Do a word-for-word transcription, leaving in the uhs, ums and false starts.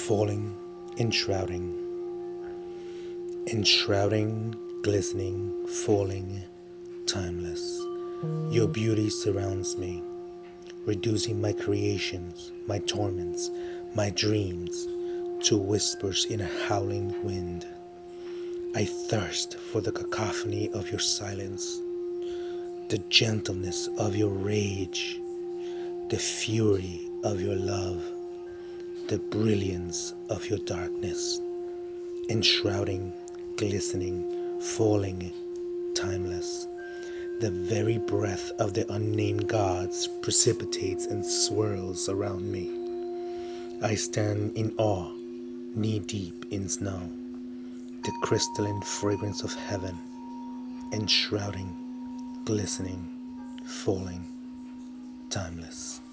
falling, enshrouding, enshrouding, glistening, falling, timeless. Your beauty surrounds me, reducing my creations, my torments, my dreams to whispers in a howling wind. I thirst for the cacophony of your silence, the gentleness of your rage, the fury of your love, the brilliance of your darkness, enshrouding, glistening, falling, timeless. The very breath of the unnamed gods precipitates and swirls around me. I stand in awe, knee-deep in snow, the crystalline fragrance of heaven, enshrouding, glistening, falling, timeless.